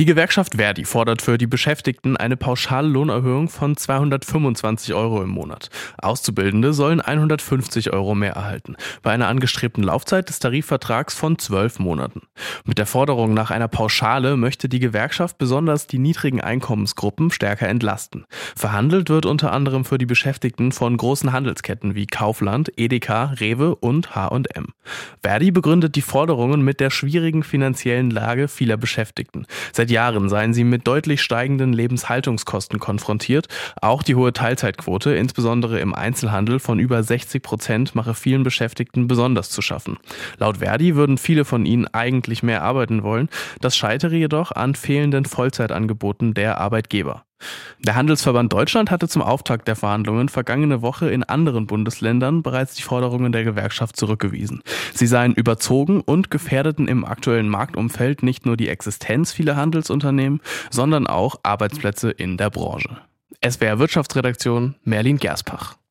Die Gewerkschaft Verdi fordert für die Beschäftigten eine pauschale Lohnerhöhung von 225 Euro im Monat. Auszubildende sollen 150 Euro mehr erhalten, bei einer angestrebten Laufzeit des Tarifvertrags von 12 Monaten. Mit der Forderung nach einer Pauschale möchte die Gewerkschaft besonders die niedrigen Einkommensgruppen stärker entlasten. Verhandelt wird unter anderem für die Beschäftigten von großen Handelsketten wie Kaufland, Edeka, Rewe und H&M. Verdi begründet die Forderungen mit der schwierigen finanziellen Lage vieler Beschäftigten. Seit Jahren seien sie mit deutlich steigenden Lebenshaltungskosten konfrontiert. Auch die hohe Teilzeitquote, insbesondere im Einzelhandel von über 60%, mache vielen Beschäftigten besonders zu schaffen. Laut Verdi würden viele von ihnen eigentlich mehr arbeiten wollen. Das scheitere jedoch an fehlenden Vollzeitangeboten der Arbeitgeber. Der Handelsverband Deutschland hatte zum Auftakt der Verhandlungen vergangene Woche in anderen Bundesländern bereits die Forderungen der Gewerkschaft zurückgewiesen. Sie seien überzogen und gefährdeten im aktuellen Marktumfeld nicht nur die Existenz vieler Handelsunternehmen, sondern auch Arbeitsplätze in der Branche. SWR Wirtschaftsredaktion, Merlin Gerspach.